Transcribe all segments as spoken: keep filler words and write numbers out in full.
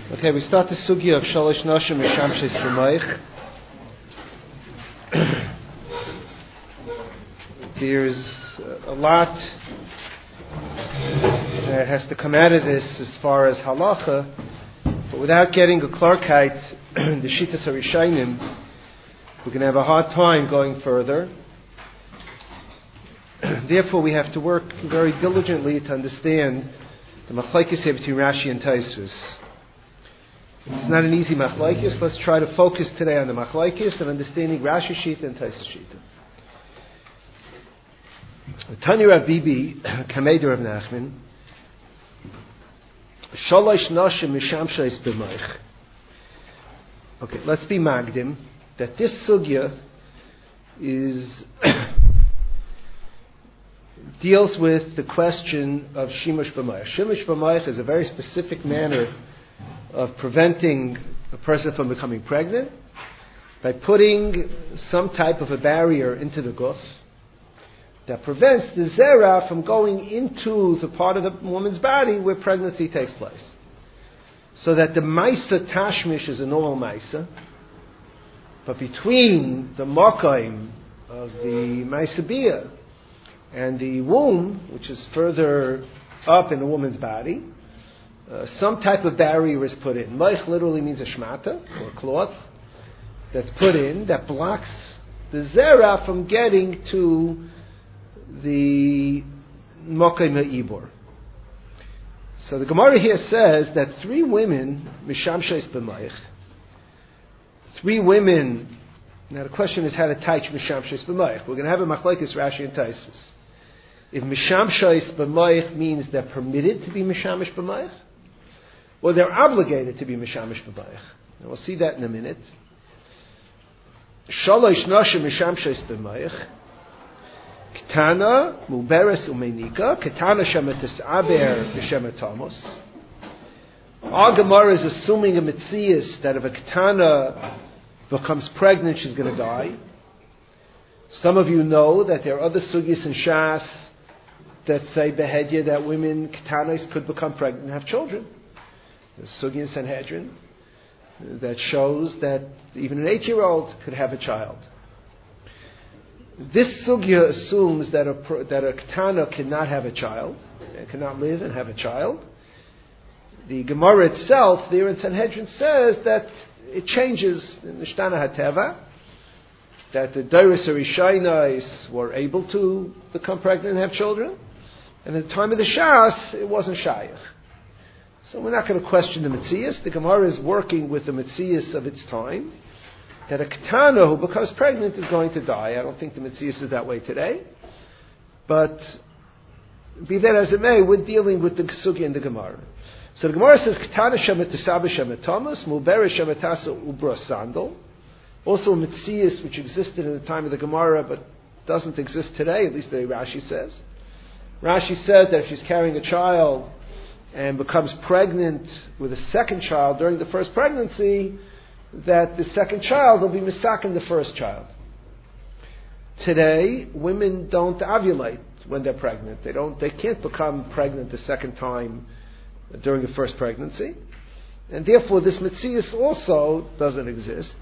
Okay, we start the sugya of Shalosh Nashim Mishamshes B'Mayich. There's a lot that has to come out of this as far as halacha, but without getting a klarkeit, the Shittas HaRishayim, we're going to have a hard time going further. Therefore, we have to work very diligently to understand the machlekes here between Rashi and Tosfos. It's not an easy machlekes. Let's try to focus today on the machlekes and understanding Rashi Shita and Tosfos Shita. Tani Rav Bibi, Kamei Rav Nachman, Shalosh Nashim Mishamshes B'Mayich. Okay, let's be magdim that this sugya is deals with the question of Shimush B'Mayich. Shimush B'Mayich is a very specific manner of preventing a person from becoming pregnant by putting some type of a barrier into the guf that prevents the zera from going into the part of the woman's body where pregnancy takes place. So that the maisa tashmish is a normal maisa, but between the makaim of the maisa bia and the womb, which is further up in the woman's body, uh, some type of barrier is put in. Maich literally means a shmata, or a cloth, that's put in that blocks the zera from getting to the makaim ha'ibor. So the Gemara here says that three women, mishamshes b'mayich, three women. Now the question is how to teach mishamshes b'mayich. We're going to have a machlekes Rashi and Tosfos. If mishamshes b'mayich means they're permitted to be mishamish b'mayich, or they're obligated to be mishamish b'mayich. And we'll see that in a minute. Shalosh nashim mishamshes b'mayich. Ketana muberes umenika. Ketana shemetis aber b'shemetamos. Our Gemara is assuming a mitzias that if a ketana becomes pregnant, she's going to die. Some of you know that there are other sugis in Shas that say behedya that women ketanas could become pregnant and have children. The sugi in Sanhedrin that shows that even an eight-year-old could have a child. This sugya assumes that a that a ketana cannot have a child, and cannot live and have a child. The Gemara itself there in Sanhedrin says that it changes in the Shtana HaTeva, that the Doros HaRishaynos were able to become pregnant and have children, and at the time of the Shas, it wasn't Shayach. So we're not going to question the Metzias. The Gemara is working with the Metzias of its time, that a Ketana who becomes pregnant is going to die. I don't think the Metzias is that way today, but be that as it may, we're dealing with the Sugya in the Gemara. So the Gemara says, Ketana shemetisaba shemetamas, mubere shemetasa ubra sandal. Also a Metzias which existed in the time of the Gemara but doesn't exist today, at least the Rashi says. Rashi says that if she's carrying a child and becomes pregnant with a second child during the first pregnancy, that the second child will be misakin the first child. Today, women don't ovulate when they're pregnant. They don't. They can't become pregnant the second time during the first pregnancy, and therefore this Metzias also doesn't exist.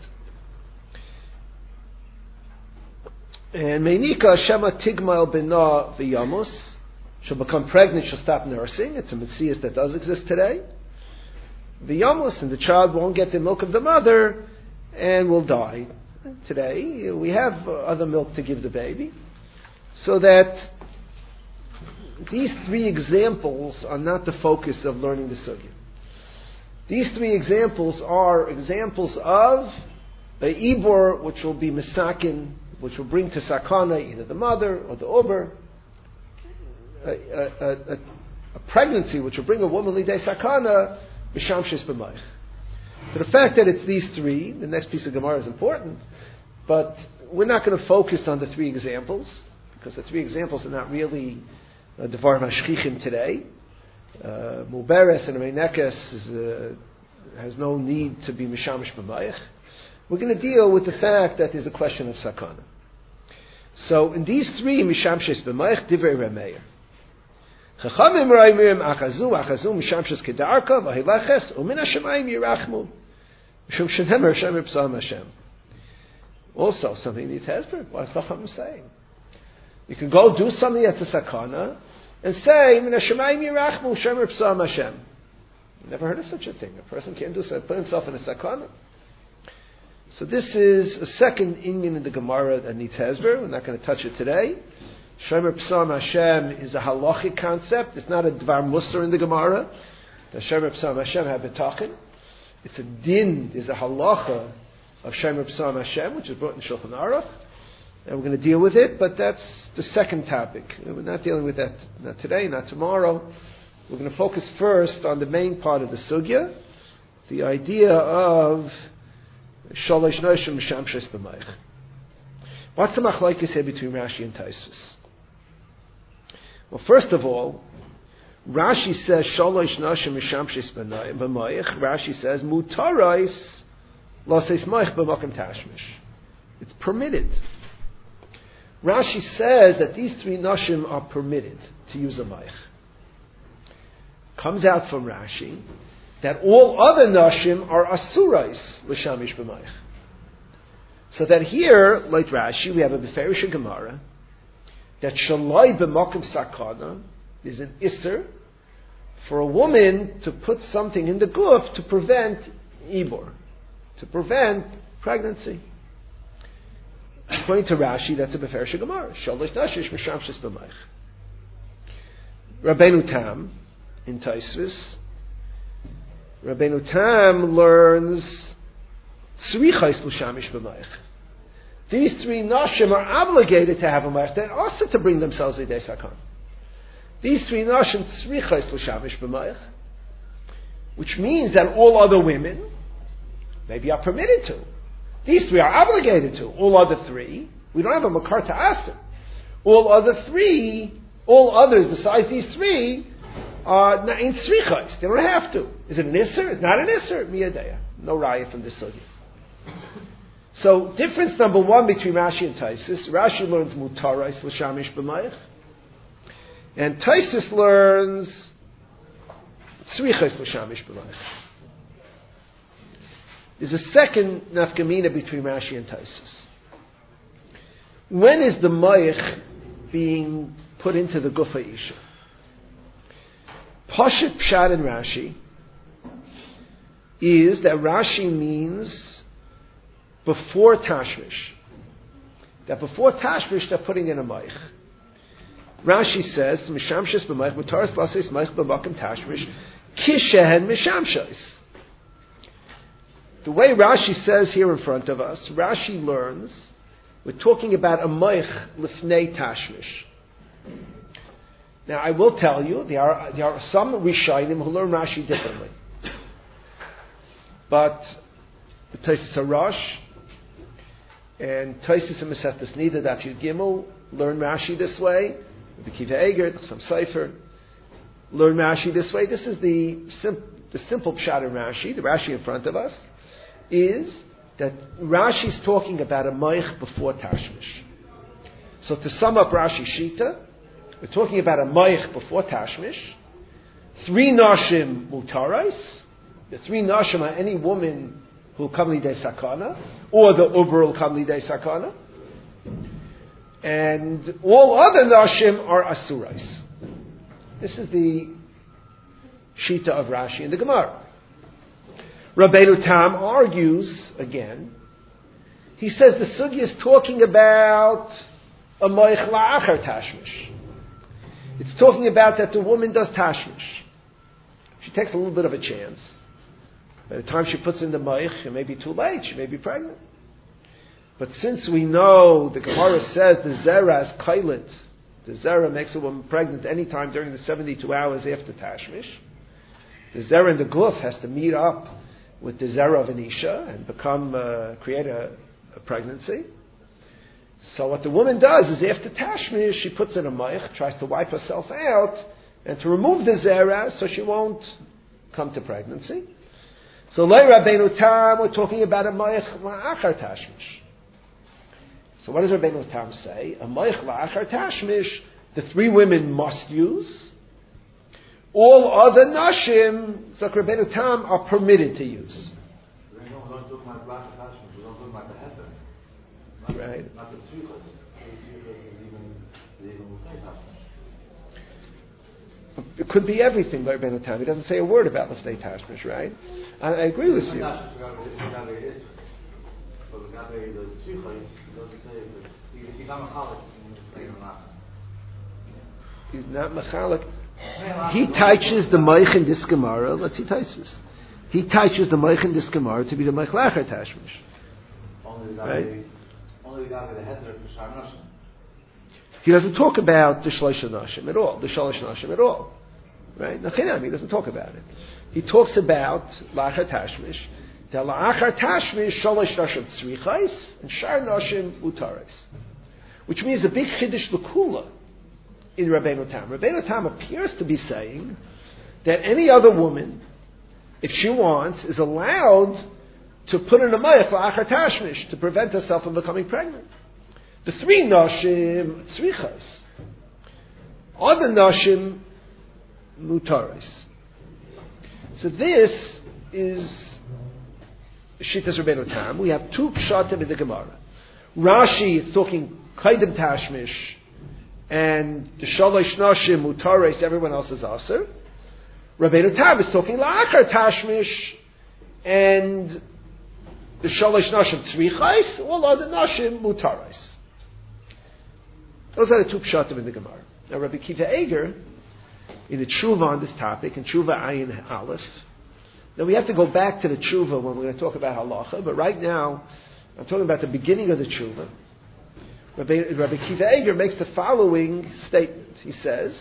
And Meinika Shema Tigmal Bina V'Yamos, she'll become pregnant, she'll stop nursing. It's a Metzias that does exist today. V'Yamos, and the child won't get the milk of the mother and will die. Today we have other milk to give the baby, so that these three examples are not the focus of learning the sugya. These three examples are examples of a ibor which will be misakin, which will bring to sakana either the mother or the ober, a, a, a, a pregnancy which will bring a woman lidei sakana, b'shamshes b'mayich. So the fact that it's these three, the next piece of Gemara is important, but we're not going to focus on the three examples, because the three examples are not really Uh, Devar Mashchichim today. Uh, Muberes and Meinekes uh, has no need to be Mishamish B'Mayich. We're going to deal with the fact that there's a question of Sakana. So in these three Mishamshes B'Mayich, Divrei Rameir. Chachamim ra'imirim achazu, achazu mishamshas kedarka, v'hilaches, u'min hashemayim yirachmu. Mishum shenemer shemer p'sam Hashem. Also, something needs hesper. What is Chachamim saying? You can go do something at the sakana, and say, min hashemayim yirachmu, shemer p'sam Hashem. Never heard of such a thing. A person can't do so, put himself in a sakana. So this is a second inyan in the Gemara that needs hesber. We're not going to touch it today. Shomer P'sam Hashem is a halachic concept. It's not a dvar musar in the Gemara. The Shomer P'sam Hashem have betachen. It's a din, is a halacha of Shomer P'sam Hashem, which is brought in Shulchan Aruch. And we're going to deal with it, but that's the second topic. We're not dealing with that not today, not tomorrow. We're going to focus first on the main part of the sugya, the idea of Shalosh Noshim Mishamshes B'mayich. What's the machlokes here between Rashi and Tosfos? Well, first of all, Rashi says Shalosh Noshim Mishamshes B'mayich. Rashi says Mutarais Laseis Mayich B'makom Tashmish. It's permitted. Rashi says that these three Noshim are permitted to use a Mayich. Comes out from Rashi that all other nashim are asurais l'shamish b'mayich. So that here, like Rashi, we have a beferish Gemara that shalai b'makom sakana is an isser for a woman to put something in the guf to prevent ibor, to prevent pregnancy. According to Rashi, that's a beferish Gemara. Shalosh nashish m'shamshis b'mayich. Rabbeinu Tam in Tosfos, Rabbeinu Tam learns tzrichos l'shamish b'mayich. These three nashim are obligated to have a mayich. They're also to bring themselves lidei sakon. These three nashim tzrichos l'shamish b'mayich, which means that all other women maybe are permitted to. These three are obligated to. All other three, we don't have a makar to aser. All other three, all others besides these three, are not in tzrichos. They don't have to. Is it an isser? It's not an isser. Miyadeya. No raya from this sugya. So, difference number one between Rashi and Tosfos. Rashi learns mutarais l'shamish b'mayich, and Tosfos learns tzrichos l'shamish b'mayich. There's a second nafkamina between Rashi and Tosfos. When is the mayich being put into the gufa isha? Pashut Pshat in Rashi is that Rashi means before Tashmish. That before Tashmish they're putting in a mayich. Rashi says, Mishamshis b'mayich, mutaras laseis mayich b'makom Tashmish, kishehen mishamshis. The way Rashi says here in front of us, Rashi learns, we're talking about a mayich lifnei Tashmish. Now, I will tell you, there are, there are some Rishonim who learn Rashi differently. But the Tosfos Harash and Tosfos and Masechtas Nida Daf Yud Gimel learn Rashi this way. The Kiva Eger, some Sefer learn Rashi this way. This is the, sim, the simple pshat in Rashi, the Rashi in front of us, is that Rashi is talking about a mayich before Tashmish. So to sum up Rashi Shita, we're talking about a mayich before Tashmish. Three nashim mutarais. The three nashim are any woman who will come lidei sakana, or the uber will come lidei sakana. And all other nashim are asurais. This is the shita of Rashi in the Gemara. Rabbeinu Tam argues again. He says the sugya is talking about a mayich la'achar tashmish. It's talking about that the woman does tashmish. She takes a little bit of a chance. By the time she puts in the mayich, it may be too late. She may be pregnant. But since we know, the Gemara says the zera is kailit. The zera makes a woman pregnant any time during the seventy-two hours after tashmish. The zera in the guf has to meet up with the zera of an isha and become, uh, create a, a pregnancy. So what the woman does is after tashmish, she puts in a mayich, tries to wipe herself out, and to remove the zera so she won't come to pregnancy. So Lei Rabbeinu Tam, we're talking about a mayich la'achar tashmish. So what does Rabbeinu Tam say? A mayich la'achar tashmish, the three women must use, all other nashim, Zok Rabbeinu Tam, are permitted to use. Right. It could be everything by Rabbeinu Tam. He doesn't say a word about Liftei Tashmish, right? I, I agree with you. He's not mechalik. He teaches the Moich in this Gemara. Let's see Taisus. He teaches the Moich in this Gemara to be the Moich Lacher Tashmish. Right? Only the guy with the head there for Shar Nashim. He doesn't talk about the Shlosh Nashim at all, the Shalosh Nashim at all. Right? Nachinam, he doesn't talk about it. He talks about Lacher Tashmish. The Lacher Tashmish, Shalosh Nashim Tzrichais, and Shar Nashim Utarais. Which means a big Chiddush L'Kula in Rabbeinu Tam. Rabbeinu Tam appears to be saying that any other woman, if she wants, is allowed to put in a mayach la'achar tashmish to prevent herself from becoming pregnant. The three nashim tzrichas, other nashim mutaris. So this is Shittas Rabbeinu Tam. We have two pshatim in the Gemara. Rashi is talking kaidem tashmish, and the shalosh nashim mutaris, everyone else is aser. Rabbeinu Tam is talking la'achar tashmish, and the shalosh nashim tzrichais, all other nashim mutarais. Those are the two pshatim in the Gemara. Now Rabbi Kiva Eger, in the tshuva on this topic, in tshuva ayin aleph, now we have to go back to the tshuva when we're going to talk about halacha, but right now, I'm talking about the beginning of the tshuva. Rabbi, Rabbi Kiva Eger makes the following statement. He says,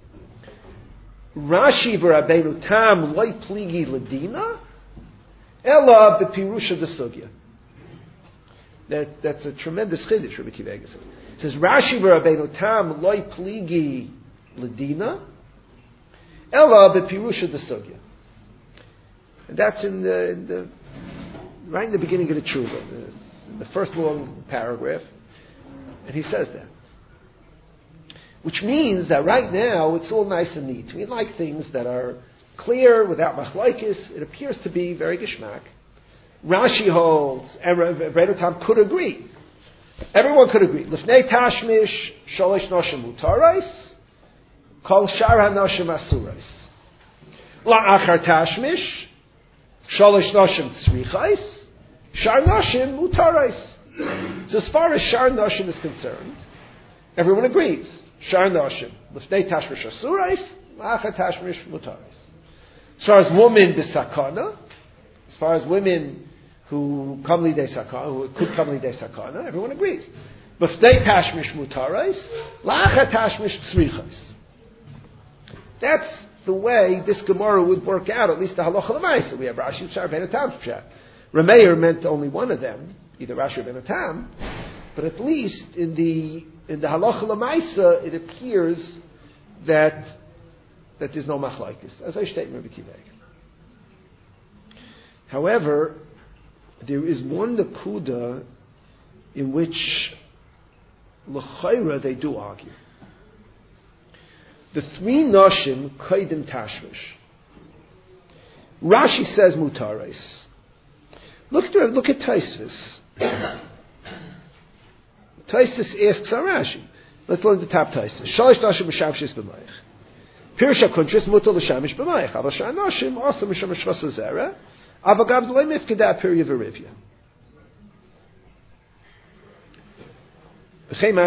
Rashi v'Rabbeinu Tam loy pligi ladina, ela b'pirusha desugya. That, that's a tremendous chiddush, Rabbi Kiva Eger says. It says, Rashi v'Rabbeinu Tam loy pligi ladina, ela b'pirusha desugya. And that's in the, in the right in the beginning of the tshuva, the first long paragraph, and he says that. Which means that right now it's all nice and neat. We like things that are clear, without machlaikis. It appears to be very geshmak. Rashi holds, and Rabbeinu Tam could agree. Everyone could agree. Lifnei tashmish, sholosh noshim mutarais, kol shar hanoshim asurais. La'achar tashmish, sholosh noshim tzrichais, shar noshim mutarais. So as far as shar noshim is concerned, everyone agrees. Shar noshim, lifnei tashmish asurais, la'achar tashmish mutarais. As far as women b'sakana, as far as women who come lidei sakana, who could come lidei sakana, everyone agrees. Lifnei tashmish mutarais, la'achar tashmish tzrichais. That's the way this Gemara would work out, at least the halacha l'maisa. We have Rashi Shar Ben Tam Pshat. Rameir meant only one of them, either Rashi or Ben Tam, but at least in the in the halacha l'maisa, it appears that that there's no machlaikis, as I state in Rabbi Kiva. However, there is one nakuda in which l'chayra they do argue. The three nashim kaidim tashmish. Rashi says mutares. Look at look at Taisus. Taisus asks on Rashi. Let's learn the top Taisus. Shalish nashim b'shamshis b'mayich. Pirsha kuntris mutal l'shamish b'mayich. Aval shar nashim also misham shvasa zera. Aval gam d'lei mifkeda pirya v'rivya. The Gemara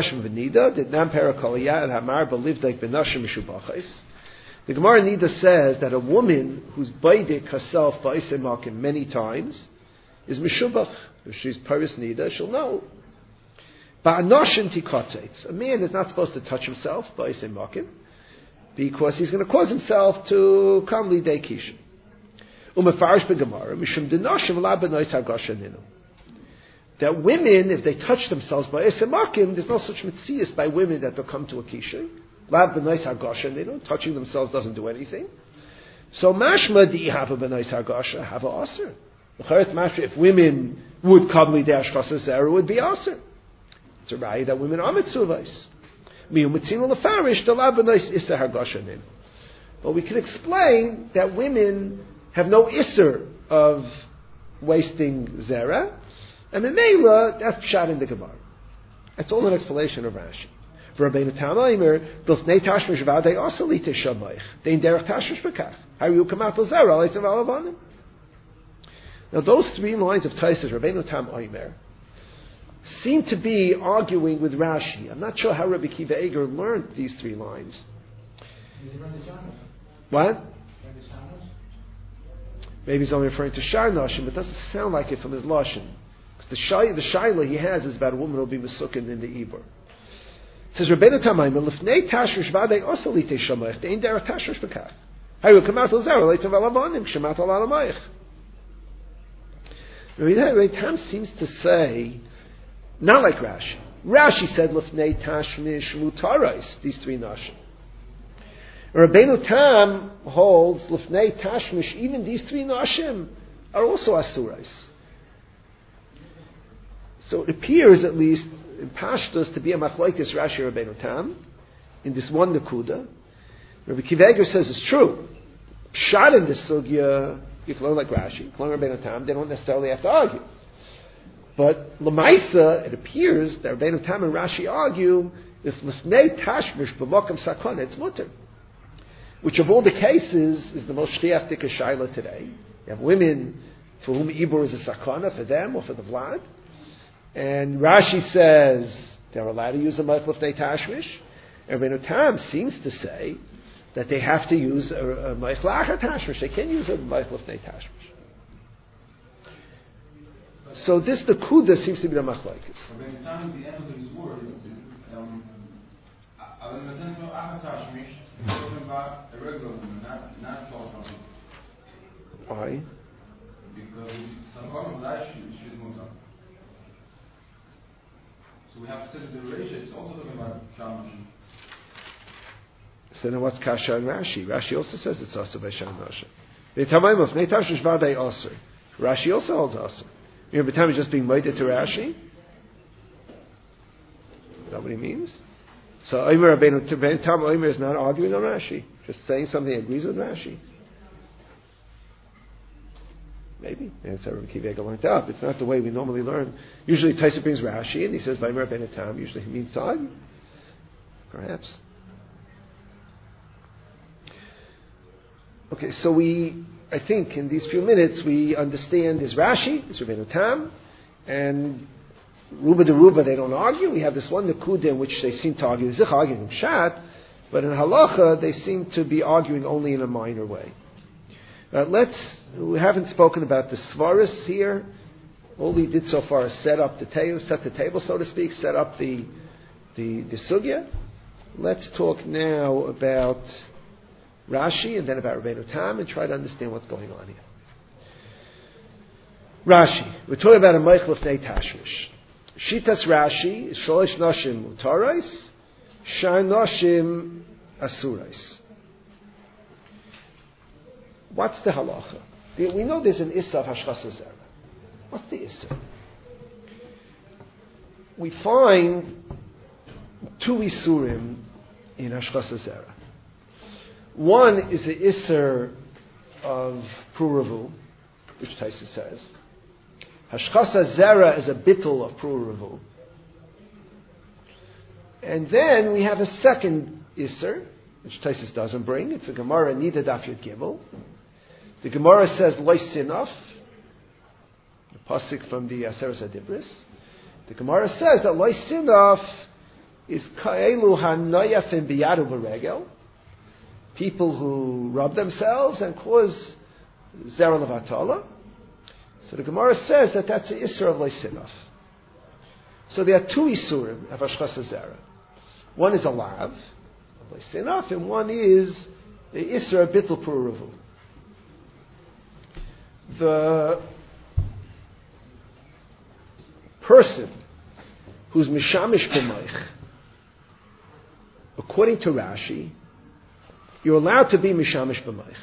Nida says that a woman who's baidik herself ba'isemakim many times is mishubach. If she's paris nida, she'll know. Ba'anoshim tikotzetz. A man is not supposed to touch himself ba'isemakim because he's going to cause himself to come lidei kishin. Umefarish beGemara mishum denoshim la benois hagasha ninu. That women, if they touch themselves by esemakim, there's no such mitzias by women that they'll come to a kisha. Lab b'nais hagasha, they don't touching themselves doesn't do anything. So mashma di have a b'nais hagasha have a aser. If women would come lidei hashchasa zera, would be aser. It's a raya that women are mitzuvais. Miu mitzinu lefarish the lab b'nais isa hagasha ninu. But we can explain that women have no isser of wasting zera, and Memela, that's pshat in the Gemara. That's all an explanation of Rashi. For Rabbeinu Tam Omer, Bilfnei Tashmish Vadei also lite shamayich. Dein derech Tashmish Bekach. How you come out of zera, leitzav alavanim. Now those three lines of Taisus, Rabbeinu Tam Omer, seem to be arguing with Rashi. I'm not sure how Rabbi Kiva Eger learned these three lines. What? Maybe he's only referring to Shar Nashim, but it doesn't sound like it from his Lashon. Because the shy, the shaila he has is about a woman who will be Mesukin in the Ibor. It says, Rabbeinu Tamayim, Lefnei Tashrish Vadei also lite shamayich, Dein derech Tashrish Bekach. How will come out of Zara, Leitav Alavanim, Shemat Al Alamayich. Rabbeinu Tam seems to say, not like Rashi. Rashi said, Lefnei Tashmish Mutarais, these three Nashim. Rabbeinu Tam holds Lefnei Tashmish, even these three Nashim are also Asurais. So it appears, at least, in Pashtus, to be a Machlokes Rashi Rabbeinu Tam, in this one Nakuda. Rabbi Kiva Eger says it's true. Pshat in this Sugya, you can learn like Rashi, you can learn Rabbeinu Tam, they don't necessarily have to argue. But Lamaisa, it appears that Rabbeinu Tam and Rashi argue, if Lefnei Tashmish b'mokam sakon, it's mutter. Which of all the cases is the most shchiach tika shaila today. You have women for whom Ibor is a sakana, for them or for the Vlad. And Rashi says they're allowed to use a Meich Lefnei Tashmish. And Rabbeinu Tam seems to say that they have to use a, a Meich Lachar Tashmish. They can't use a Meich Lefnei Tashmish. So this, the Kuda, seems to be the Machlokes. Rabbeinu Tam, the end of his word is, um, אבל נותן לו אחת תשמיש, נותן בה a regular woman, not, not for something. Why? Because some kind of life she's moved on. So we have to say the ratio, it's also talking about Shamash. So then what's Kasha and Rashi? Rashi also says it's Asa by Shamash. V'tamayim of Neitash Shvadei Aser. Rashi also holds Asa. You know, B'tam is just being made to Rashi? Is that what he means? So Omer Rabbeinu Tam Omer is not arguing on Rashi, just saying something that agrees with Rashi. Maybe. And that's how Rabbi Kiva Eger learned up. It's not the way we normally learn. Usually Taisa brings Rashi and he says Omer Rabbeinu Tam. Usually he means to argue. Perhaps. Okay, so we, I think in these few minutes we understand this Rashi, this Rabbeinu Tam, and Ruba de Ruba, they don't argue. We have this one Nakuda in which they seem to argue. They're arguing in Pshat, but in Halacha they seem to be arguing only in a minor way. Uh, let's. We haven't spoken about the Svaris here. All we did so far is set up the table, set the table, so to speak, set up the the, the sugya. Let's talk now about Rashi and then about Rabbeinu Tam and try to understand what's going on here. Rashi. We're talking about a Meich Lefnei Tashmish. Shitas Rashi is Sholish Noshim Mutarais, Shar Noshim Asurais. What's the halacha? We know there's an issa of Hashchas Zera. What's the issa? We find two isurim in Hashchas Zera. One is the isser of Pruravu, which Taisa says. Hashchas Zera is a bittul of Pruravu. And then we have a second isser, which Taisus doesn't bring. It's a Gemara Nida Daf Yud Gimel. The Gemara says Lo Sinaf, the pasuk from the Aseres Adibris. The Gemara says that Lo Sinaf is Kaelu Hanayafim Biyadu V'Regel, people who rub themselves and cause Zera Levatala. So the Gemara says that that's the Isser of Lo Sinaf. So there are two Isurim of Hashchas Zera. One is a Lav, Lo Sinaf, and one is the Isser of Bittul Puravu. The person who's Mishamish B'Meich, according to Rashi, you're allowed to be Mishamish B'Meich.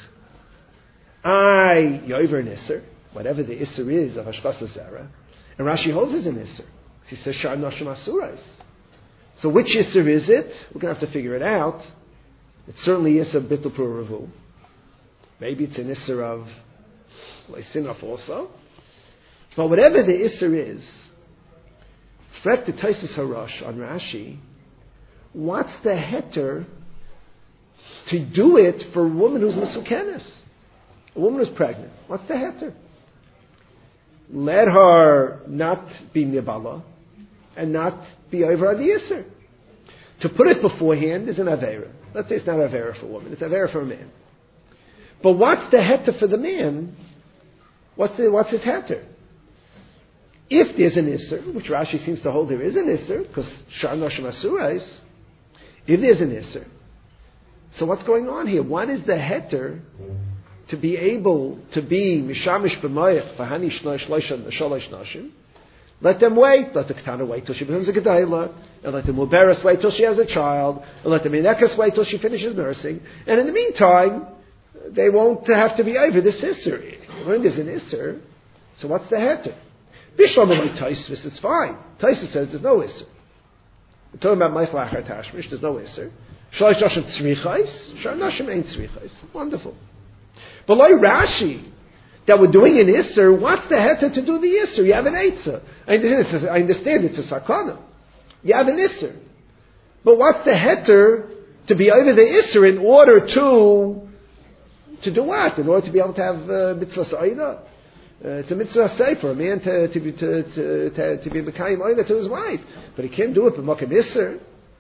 I, Yover Nisser, whatever the Isser is of Hashchas Zera, and Rashi holds it an Isser. He says, Shar Noshim Asurais. So which Isser is it? We're going to have to figure it out. It's certainly Isser Bittul Puravu. Maybe it's an Isser of Leisinaf also. But whatever the Isser is, Frek the Taisus Harash on Rashi, what's the heter to do it for a woman who's Mesukenes? A woman who's pregnant. What's the heter? Let her not be Nibala and not be over on the Isser. To put it beforehand is an Avera. Let's say it's not Avera for a woman, it's Avera for a man. But what's the heter for the man? What's, the, what's his heter? If there's an Isser, which Rashi seems to hold there is an Isser, because Shar Noshim Asurais, if there's an Isser, so what's going on here? What is the heter to be able to be Mishamish B'mayach V'hani Shnosh Loishan Shalosh Noshim? Let them wait. Let the Ketana wait till she becomes a Gedayla, and let the Muberes wait till she has a child, and let the Minekas wait till she finishes nursing, and in the meantime, they won't have to be over this Isser. When there's an Isser, so what's the heter? Bishlam like Taisvis, it's fine. Taisus says there's no Isser. We're talking about Meich Lachar Tashmish, there's no Isser. Shalosh Noshim Tzrichais, Shar Noshim ain't Tzrichais. Wonderful. But like Rashi, that we're doing an Isser, what's the heter to do the Isser? You have an Eitzah. I understand, I understand it's a Sakana. You have an Isser. But what's the heter to be over the Isser in order to to do what? In order to be able to have uh, mitzvah Sa'ida? Uh, it's a mitzvah say for a man to, to be to to to, to be Mekayim Oida to his wife, but he can't do it for Mokem Isser.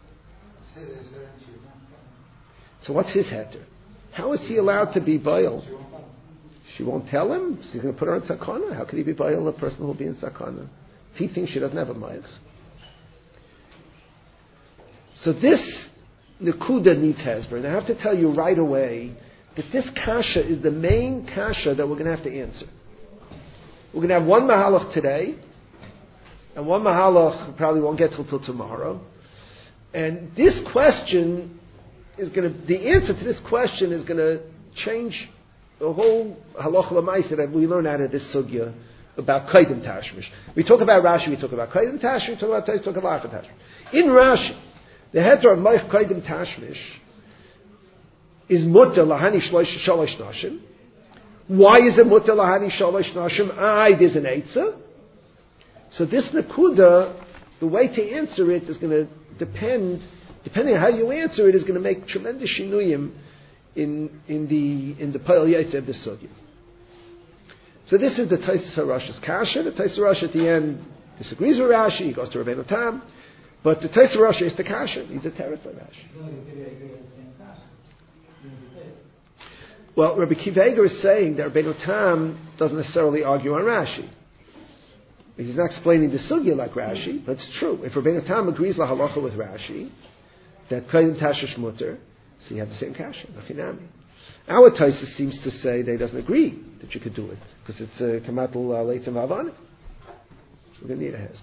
So what's his heter? How is he allowed to be Baal? She won't tell him. She's going to put her in Sakana. How could he be Baal, a person who will be in Sakana? If he thinks she doesn't have a Mayach. So this Nekuda needs Hezbollah. And I have to tell you right away that this Kasha is the main Kasha that we're going to have to answer. We're going to have one Mahalach today, and one Mahalach we probably won't get till, till tomorrow. And this question is going to, the answer to this question is going to change the whole Halacha L'maisa that we learn out of this sugya about Kaidim Tashmish. We talk about Rashi, we talk about Kaidim Tashmish, we talk about Tais, talk about Lachar Tashmish. In Rashi, the heter of Meich Kaidim Tashmish is Mutter Lahani Shalosh Nashim. Why is it Mutter Lahani Shalosh Nashim? Ah, there's an Eitzah. So this Nekuda, the way to answer it is going to depend, depending on how you answer it, is going to make tremendous shinuyim in in the in the Pa'al Yaitz of the Sugya. So this is the Taisus HaRash's Kasha. The Taisus HaRash at the end disagrees with Rashi. He goes to Rabbeinu Tam. But the Taisus HaRash is the Kasha. He's a Teretz on Rashi. Well, Rabbi Kiva Eger is saying that Rabbeinu Tam doesn't necessarily argue on Rashi. He's not explaining the Sugya like Rashi, but it's true. If Rabbeinu Tam agrees la halacha with Rashi, that Kaidim Tashish Mutter, so you have the same Kasha, Nachinami. Our Taisus seems to say that he doesn't agree that you could do it, because it's a Kamatul Leitzim Havana. We're going to need a hezbollah.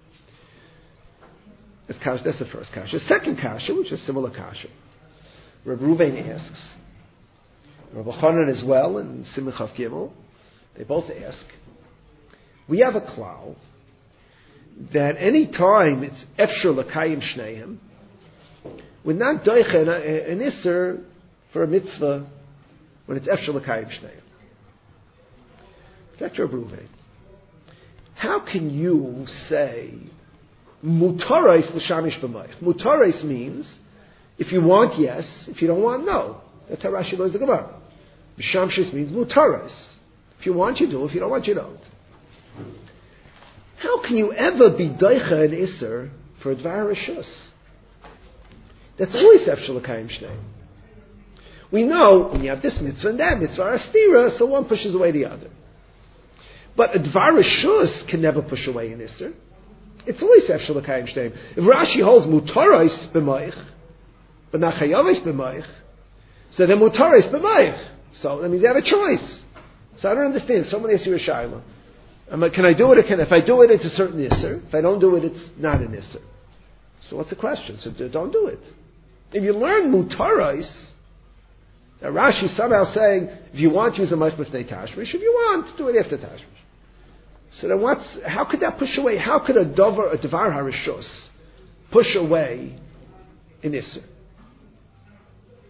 That's, kasha, that's the first Kasha. The second Kasha, which is similar Kasha, Rabbi Ruvain asks, Rabbi Chanan as well, and Simon Chav Gimel, they both ask, we have a klal that any time it's Efshur L'Kayim Shneim, we're not doichen an Isser for a mitzvah when it's Efshur L'Kayim Shneim. That's Rabbi Ruvain. How can you say Mutarais L'Shamish B'mayich? Mutarais means if you want, yes. If you don't want, no. That's how Rashi learns the Gemara. B'Shamshis means Mutarais. If you want, you do. If you don't want, you don't. How can you ever be Daicha and Isser for a Dvar Rishus? That's always Efshur L'Kayim Shneim. We know when you have this mitzvah and that mitzvah, Astira, so one pushes away the other. But a Dvar Rishus can never push away an Isser. It's always Efshur L'Kayim Shneim. If Rashi holds Mutarais B'mayich, but not Chayavis B'mayich, so then Mutarais B'mayich. So that means you have a choice. So I don't understand. Someone asks you a shayla. I'm like, can I do it? Or can, if I do it, it's a certain Isser. If I don't do it, it's not an Isser. So what's the question? So don't do it. If you learn Mutarais, now Rashi somehow saying, if you want, use a Ma'ich B'fnei Tashmish. If you want, do it after Tashmish. So then what's, how could that push away? How could a Dover, a Dvar HaRishus push away an Isser?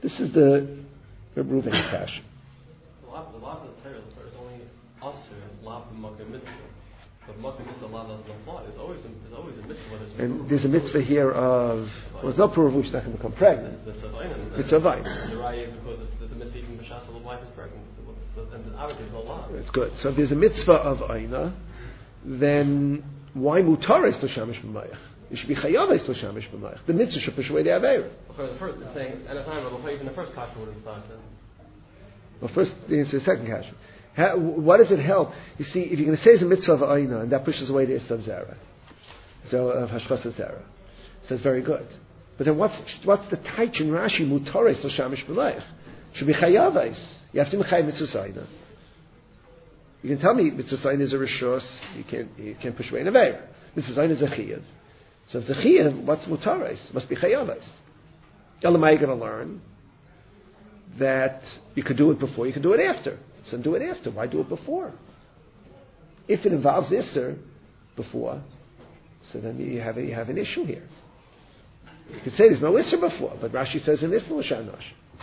This is the Reb Reuven's passion. The law of the Torah is only also law of Makkah mitzvah. But Makkah mitzvah law doesn't apply. There's always a, there's always a mitzvah. There's and there's a mitzvah here of, well, there's no proof she's not going to become pregnant. It's a vine. The raya is because there's a mitzvah even b'shas the wife is pregnant. So, and obviously there's no law. It's good. So if there's a mitzvah of Aina, then why mutar is l'shamish b'mayach? It should be chayav is l'shamish b'mayach. The mitzvah should push away the aveira. The first it's saying, and at time, even the first kasha wouldn't start then. Well, first, it's the second kasha. How, what does it help? You see, if you're going to say it's a mitzvah of Aina, and that pushes away the Issa of Zera, so of Hashchas Zera, so it's very good. But then what's what's the taich in Rashi? Mutaris l'shamish b'mayach should be chayavais. You have to be chayav mitzvah Aina. You can tell me mitzvah Aina is a rishus. You can't you can't push away an aveira. Mitzvah Aina is a chiyav. So if it's a chiyav, what's mutaris? It must be chayavais. Elamai, you're going to learn that you could do it before, you can do it after. So do it after. Why do it before? If it involves Isser before, so then you have a, you have an issue here. You could say there's no Isser before, but Rashi says in Isser l'shanosh.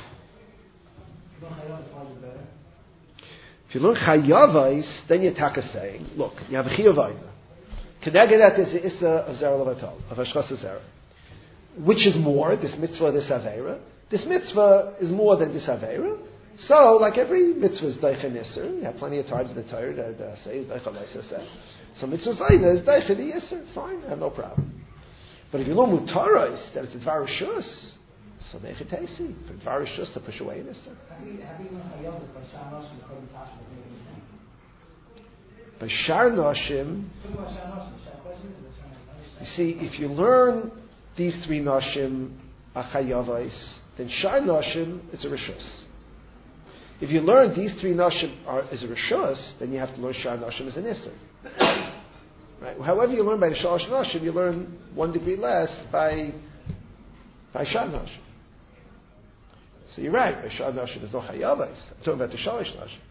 If you learn Chayavais, then you're taka saying, look, you have a Chiyavayna. Connected that there's the Isser of Zera Levatal, of Hashchas Zera. Which is more, this mitzvah, this Aveira? This mitzvah is more than this Aveira. So, like every mitzvah is Daicha Nisr, you have plenty of times in the Torah that uh, say is Daicha Leisaseh. So mitzvah Zaina is Daicha the Yisr, fine, I have no problem. But if you learn Mutarais, that it's a Dvar Rishus, so Mechetesi, for Dvar Rishus to push away Nisr. By Shar Noshim, you see, if you learn these three Noshim, Achayavais, then Shar Noshim, it's a Rishus. If you learn these three nashim are as a rishus, then you have to learn shar nashim as an isser. Right? However you learn by the shalosh nashim, you learn one degree less by by shar nashim. So you're right. By shar nashim there's no chayavais. I'm talking about the shalosh nashim.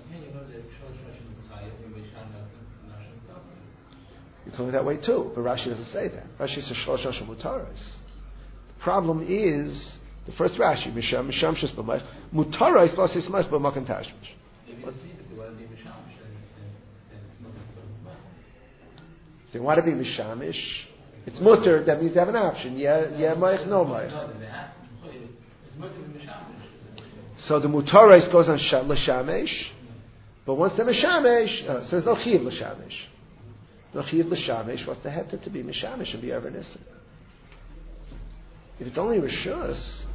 You're coming that way too, but Rashi doesn't say that. Rashi says shalosh nashim mutaris. The problem is. The first Rashi, Misham, Misham Shus B'Mayach, Mutara is Los Yismach B'Makan Tashmish. If they want to be Mishamish, it's Mutter, that means they have an option. Yeah, yeah, Mayach, no Mayach. So the Mutara goes on L'Shamesh, but once they're Mishamesh, uh, so there's no Chiv L'Shamesh. No Chiv L'Shamesh, what's the heter to be Mishamesh and be Ever Nisr? If it's only Rishus,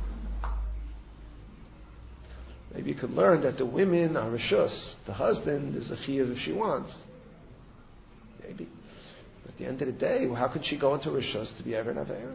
maybe you could learn that the women are Rishus. The husband is a Chiyuv if she wants. Maybe. But at the end of the day, well, how could she go into Rishus to be Ever and Aveira?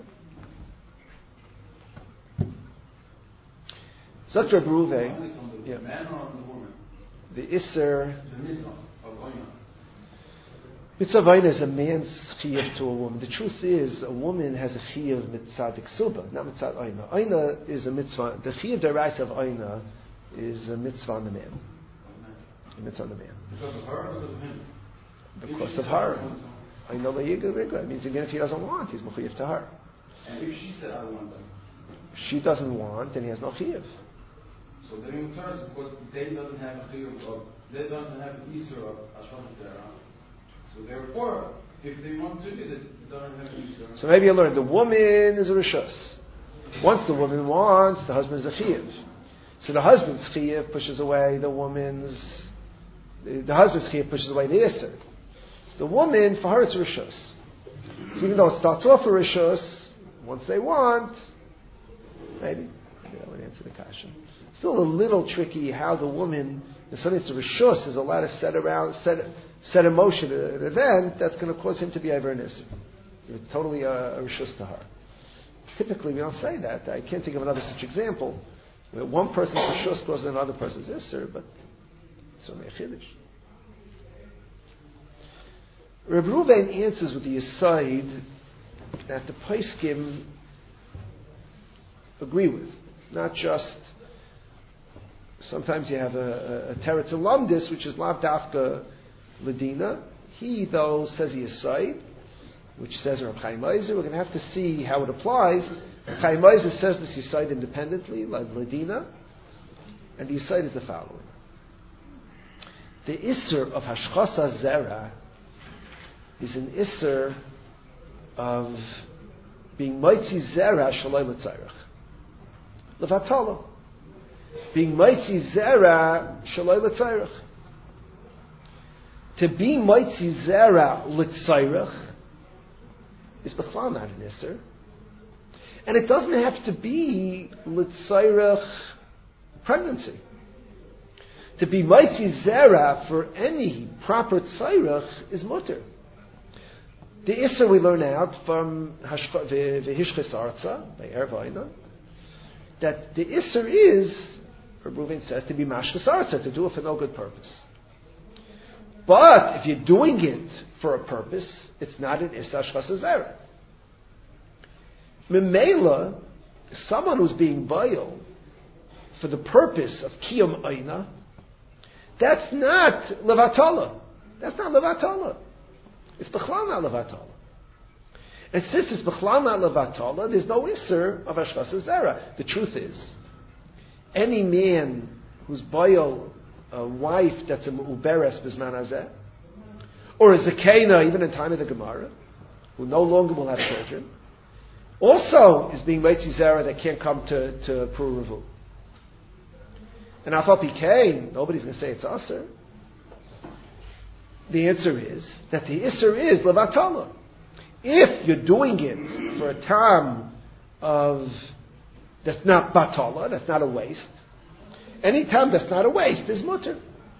Zot Reb Reuven, yeah. Man or the woman? The Isser. The mitzvah of Oina. Mitzvah Vaina is a man's chiyuv to a woman. The truth is, a woman has a chiyuv mitzad iksuba, not mitzad Oina. Oina is a mitzvah. The chiyuv deraisa of Oina is a mitzvah on the man. A mitzvah on the man. Because of her or because of him? Because of her. Oina le'yiga rigla. It means again, if he doesn't want, he's mechuyev to her. And if she said, I don't want them? She doesn't want, then he has no chiyuv. So they're in terms because they doesn't have a chiyuv of, they doesn't have the Easter of Ashram Zera. So therefore, if they want to do it, they don't have an Easter. So maybe you learn the woman is a rishus. Once the woman wants, the husband is a chiyuv. So the husband's chiyuv pushes away the woman's, the, the husband's chiyuv pushes away the Isser. The woman, for her, it's a rishus. So even though it starts off a rishus, once they want, maybe, maybe that would answer the question. Still a little tricky how the woman, if something that's a rishus, is allowed to set around, set, set in motion an event that's going to cause him to be over an Isser. It's totally a, a rishus to her. Typically, we don't say that. I can't think of another such example where one person's rishus causes another person's Isser, but it's only a chiddush. Reb Reuven answers with the aside that the Poskim agree with. It's not just sometimes you have a, a, a teretz alumdus, which is lav dafka ladina. He though says the aside, which says Reb Chaim Ozer. We're going to have to see how it applies. Chaim Ozer says this Yisayid independently, like Ladina, and the Yisayid is the following. The Isser of Hashchasa Zera is an Isser of being Moitzi Zera Shaloi L'Tzairach. Levatolo. Being Moitzi Zera Shaloi L'Tzairach. To be Moitzi Zera L'Tzairach is B'chlal not an Isser. And it doesn't have to be L'Tzairach pregnancy. To be Moitzi Zera for any proper Tzairach is mutter. The Isser we learn out from V'hishches Arza, by Erev Einan, that the Isser is, Reuven says, to be Mashches Arza, to do it for no good purpose. But if you're doing it for a purpose, it's not an Isser Hashchas Zera. Memela, someone who's being bayil for the purpose of Kiyum Aina, that's not Levatala. That's not Levatala. It's B'chlal not Levatala. And since it's B'chlal not Levatala, there's no Isser of Hashchas Zera. The truth is, any man who's bayil a wife that's a Uberes Bizman Hazeh, or a Zakena, even in time of the Gemara, who no longer will have children, also is being Moitzi Zera that can't come to, to Pur Revu. And Afal P K, nobody's going to say it's Aser. The answer is that the Isser is Levatala. If you're doing it for a time of that's not Batala, that's not a waste, any time that's not a waste is mutter.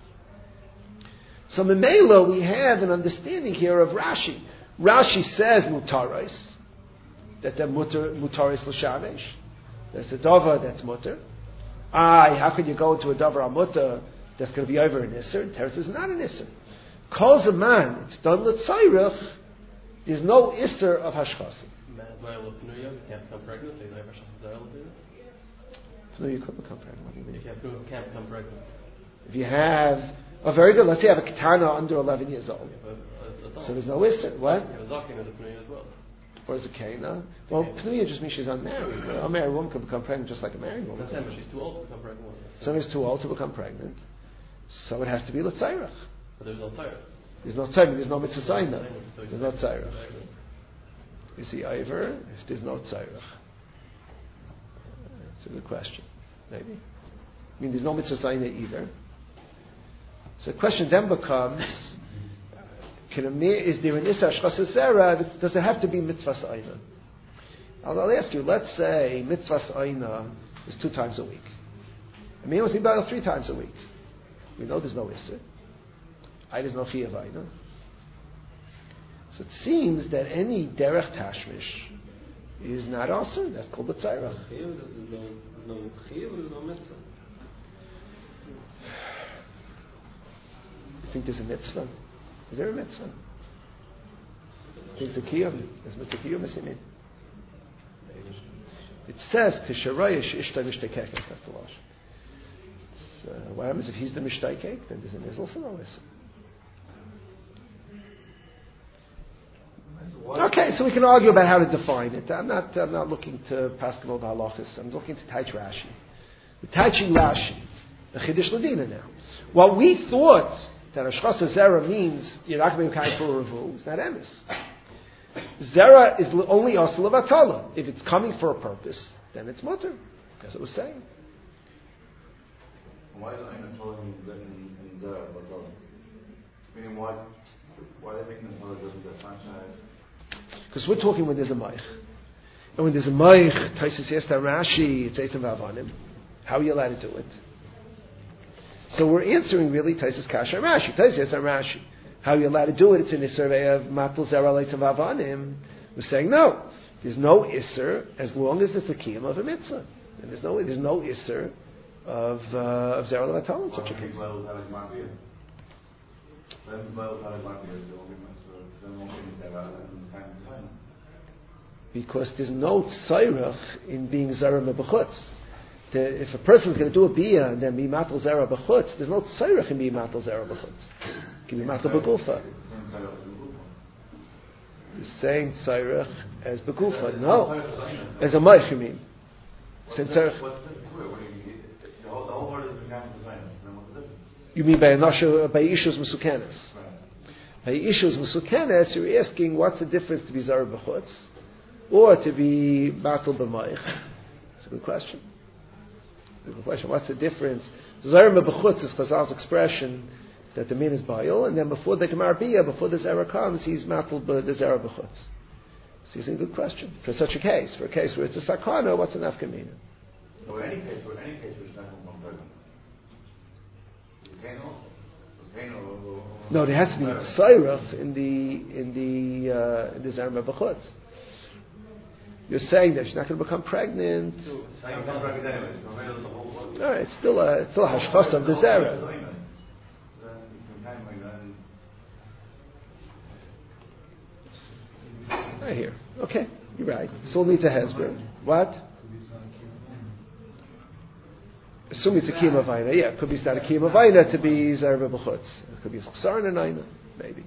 So Memela, we have an understanding here of Rashi. Rashi says mutaris, that they're mutter, mutaris l'shamesh. There's a davar that's mutter. Aye, how could you go into a davar mutter that's going to be over an isser? Teretz is not an isser. Calls a man, it's done l'tzairach, there's no isser of hashchasa. You can't become pregnant, so you don't have a No, you could become pregnant. What do you mean? You can't, can't become pregnant. If you have, oh, very good. Let's say you have a katana under eleven years old. Yeah, but, uh, so there's no isser. What? Yeah, a zaken is a pneuya as well. Or is it Kana? Well, pneuya just means she's unmarried. A married woman can become pregnant just like a married woman. That's but she's too old to become pregnant. Somebody's too old to become pregnant, so it has to be l'tzairach. But there's no tzarech. There's no tzarech. There's no mitzvah zaina. There's no tzarech. You see, Iver, if there's no tzarech. It's a good question. Maybe. I mean, there's no mitzvah zaina either. So the question then becomes, can a, is there an Issa Hashchas Zera? Does it have to be mitzvah zaina? I'll, I'll ask you, let's say mitzvah zaina is two times a week. I mean, it was about three times a week. We know there's no Issa. I there's no Chiyav Aina. So it seems that any derech tashmish is not also. That's called the tzarech. There's no Chiyav, there's no mitzvah. You think there's a mitzvah? Is there a mitzvah? I think it's a kiyum. There's mitzvah kiyum, Mesimin. It says, Tisharoyesh ishta mishtakek. That's the lash. Uh, what happens if he's the mishtakek? Then there's, there's also no mitzvah. Okay, so we can argue about how to define it. I'm not, I'm not looking to Pascal the halachas. I'm looking to Taich Rashi. The Taiching Rashi, the Chiddush Ladina now. What we thought that Hashchas Zera means you're not going to be kind for a revu, it's not emes. Zera is only also levatala. If it's coming for a purpose, then it's mutter. That's what it was saying. Why is Aina telling me that in, in Zera batala? Meaning why? Why are they making the Torah that franchise? Because we're talking when there's a Maich. And when there's a Maich, Taisus Yesta Rashi, it's Eitzim Vavanim. How are you allowed to do it? So we're answering really Taisus Kasha Rashi. Taisus Yesta Rashi. How are you allowed to do it? It's in the survey of Matul Zera Eitzim Vavanim. We're saying no. There's no Isser as long as it's a Kiyam of a Mitzvah. And there's no, there's no Isser of, uh, of Zera Levatal in such a case. Because there's no tzairach in being zera mebechutz. If a person is going to do a biyah and then be matal zera bechutz, there's no tzairach in being matal zera bechutz. Can be matal begufa. The same tzarech as Begufa. No. As a Moich, you mean. Same tzarech. What's the difference? What do you mean? The whole, the whole word is Begamas Zaynas. Then what's the difference? You mean by Anasha, by Ishus Mesukenes. Right. By Ishus Mesukenes, you're asking what's the difference to be Zara B'chutz or to be Matal B'Moich. It's a good question. It's a good question. What's the difference? Zara B'chutz is Chazal's expression that the min is Bayil, and then before the Gemara Biyah, before the Zara comes, he's Matal the Zara B'chutz. So it's a good question. For such a case, for a case where it's a Sakana, what's an Afkamina? Well, in any case, in any case, we're not going to pregnant. Is Cain also? Is Cain or, or, No, there has to be a Tzairach in the in the uh, in the Zara B'chutz. You're saying that she's not going to become pregnant. So, I'm not pregnant anyway, so maybe the whole world. All right, it's still a it's still a hashchas of the Zara. Right here. Okay, you're right. Still needs a hesber. What? Assume it's a kiyum avayna. Yeah, it could be not a kiyum avayna to be Zara B'chutz. It could be a chsar and a maybe.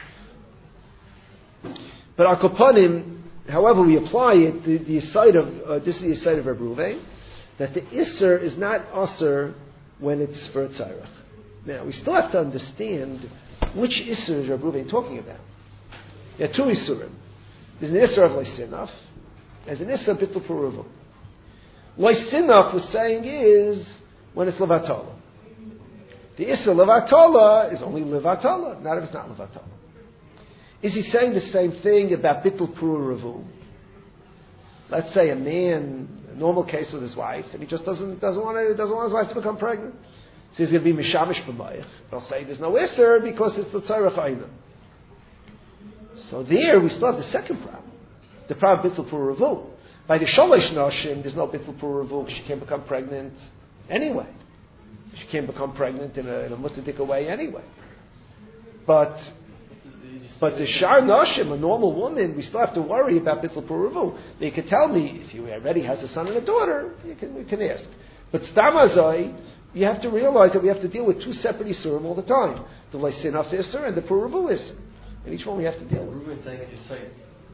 But akopanim, however we apply it, the, the side of uh, this is the side of Reb Ruvain, that the isser is not usser when it's for a tzarech. Now we still have to understand which isser is Reb Ruvain talking about. There are two isurim. There's an isser of leisinaf. There's an isser of bittul puruvu. Leisinaf was saying is when it's levatala. The isser levatala is only levatala, not if it's not levatala. Is he saying the same thing about bittul puruvu? Let's say a man, a normal case with his wife, and he just doesn't doesn't want to, doesn't want his wife to become pregnant. So he's going to be mishamish b'mayich. I'll say there's no isser because it's the tzarech ayna. So there we still have the second problem, the problem bittul puruvu. By the shalosh nashim, there's no bittul puruvu because she can't become pregnant anyway. She can't become pregnant in a, in a mutadika way anyway. But but the shar nashim, a normal woman, we still have to worry about bittul puruvu. They could tell me if you already has a son and a daughter, you can we can ask. But stamazai, you have to realize that we have to deal with two separate isurim all the time: the leisinaf isur and the puruvu isur. And each one we have to deal with. Ruben saying that you say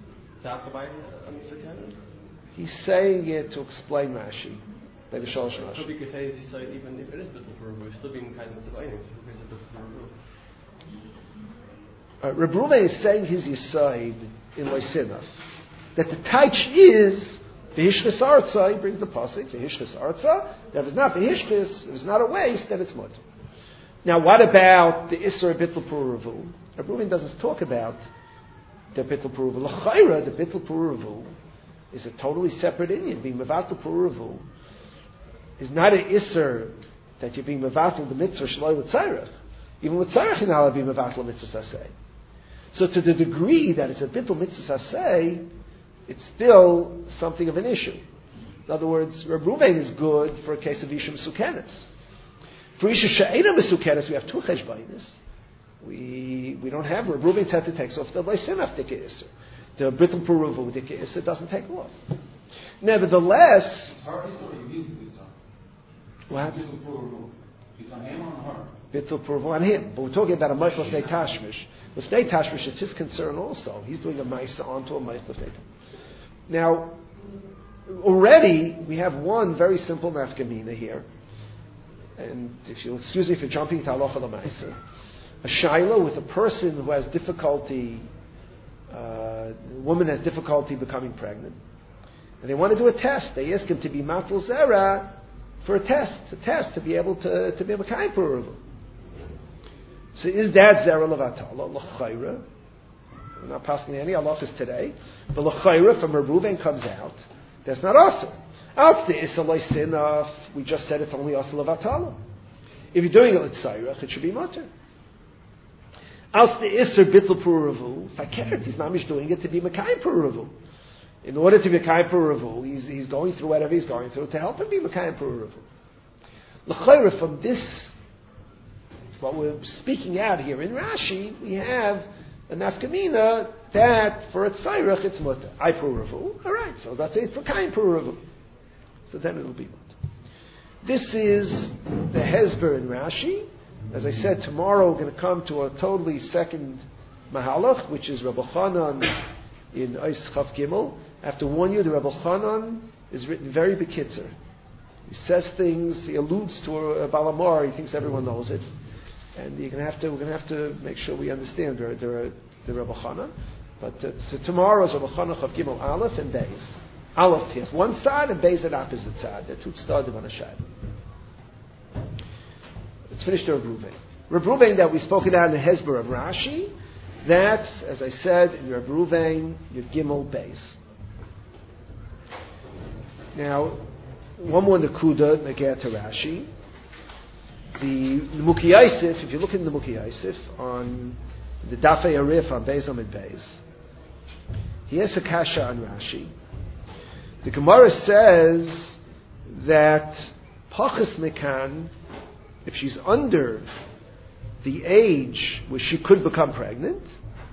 He's saying it to explain Rashi. By the Shalosh Rashi. So we could say he said even if it is bittul puruvu, it's still being kind of dividing. So it's bittul puruvu. Uh, Reb Ruvain is saying his yisaid in Leisinaf that the taich is v'hishchis arza. He brings the pasuk v'hishchis arza. That if it's not v'hishchis, if it's not a waste, then it's mutter. Now, what about the isser bittul puruvu? Reb Ruvain doesn't talk about the bittul puruvu. L'chayra, the bittul puruvu is a totally separate Indian. Being mevatel puruvu is not an isser that you're being mevatel the mitzvah shaloi with tzarech. Even with tzarech, you're not allowed to be mevatel mitzvah saseh. So, to the degree that it's a bittul mitzvah saseh, it's still something of an issue. In other words, Reb Ruvain is good for a case of isha mesukenes. For isha she'ena mesukenes, we have two cheshbainis. We we don't have Reb Ruvain's had to take off the leisinaf dika isser. The bittul puruvu dika isser doesn't take off. Nevertheless, what? It's on him or on her? Bittul puruvu on him, but we're talking about a meichel fnei tashmish. With fnei tashmish, it's his concern also. He's doing a ma'isa onto a meichel fnei. Now, already we have one very simple nafkamina here, and if you'll excuse me for jumping to halacha l'ma'isa. A shaila with a person who has difficulty, uh, a woman has difficulty becoming pregnant, and they want to do a test. They ask him to be matul zera for a test, a test to be able to to be a mekayim puruvu. So is that zera levatala l'chayra? We're not passing any halachas today, but l'chayra from Reb Ruvain comes out. That's not asa. Out the issa leisinaf. We just said it's only asa levatala. If you're doing it with tzarech, it should be mutter. Als the Isser bittul puruvu, fakert, he's mamish doing it to be Mekayim puruvu. In order to be Mekayim puruvu, he's, he's going through whatever he's going through to help him be Mekayim puruvu. L'chayra, from this, what we're speaking out here in Rashi, we have a nafkamina that for a tzairach it's mutter. I puruvu, alright, so that's it for Mekayim puruvu. So then it'll be mutter. This is the Hezber in Rashi. As I said, tomorrow we're going to come to a totally second mahalach, which is Rabbi Chanan in Eis Chav Gimel. After one year, the Rebbe Chanan is written very bekitzer. He says things, he alludes to a, a Balamar, he thinks everyone knows it. And you're going to have to, we're going to have to make sure we understand the, the, the Rebbe Chanan. But uh, so tomorrow's Rebbe Chanan Chav Gimel Aleph and Beis. Aleph, he has one side and Beis at opposite side. They're two started on a shad. Let's finish the Reb Ruvain. Reb Ruvain that we spoke about in the Hezbollah of Rashi, that's, as I said, in Reb Ruvain, your Gimel Beis. Now, one more Nakuda, Nagaya to Rashi. The Muki Yosef, if you look in the Muki Yosef, on the Dafei Arif on Beis Amid Beis, he has a kasha on Rashi. The Gemara says that Pachas Mekan, if she's under the age where she could become pregnant,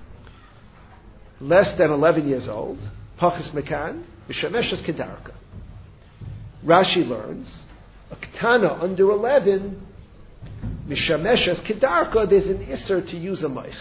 less than eleven years old, Pachas Mekan, Mishameshas Kedarka. Rashi learns, a Ketana under eleven, Mishameshas Kedarka, there's an Isser to use a Maich.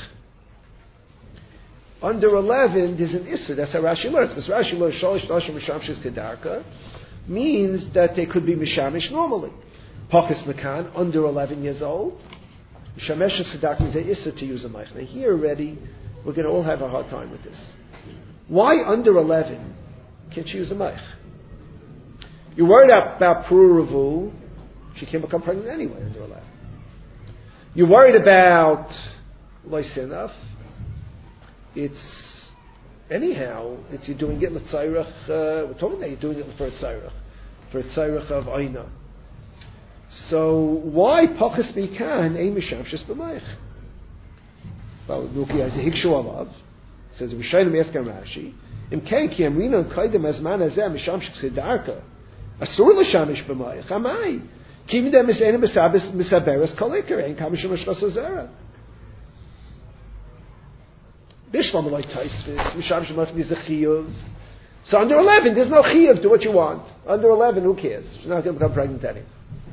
Under eleven, there's an Isser. That's how Rashi learns. Because Rashi learns Shalish Nashim Mishameshas Kedarka means that they could be Mishamish normally. Pachas Mekan, under eleven years old. Mishameshas Kedarka means an Isser to use a Maich. Now here already, we're going to all have a hard time with this. Why under eleven can't she use a Maich? You're worried about Pruruvu, she can't become pregnant anyway under eleven. You're worried about Lysinaf, it's, anyhow, it's you're doing it l'tzayrach, uh, we're talking about you're doing it for a tzayrach, for a tzayrach of Aina. So, why Pachas Mikan, Ein Mishamshas B'mayich? Well, Nuki has a Hikshu Alav, says, Rishayim Yeskan Rashi, Im Ken Ki Amrina Kaidem Azman Azeh Mishamshas Kedarka, Asur L'shamish B'mayich, Amai, Kimi Dem Is Eina Misaberes Koliker, Ein Kamishim Ashras Azera. Bishlam like Taisvis, Misham Shemach is a chiyuv. So under eleven, there's no chiyuv, do what you want. Under eleven, who cares? She's not going to become pregnant anyway.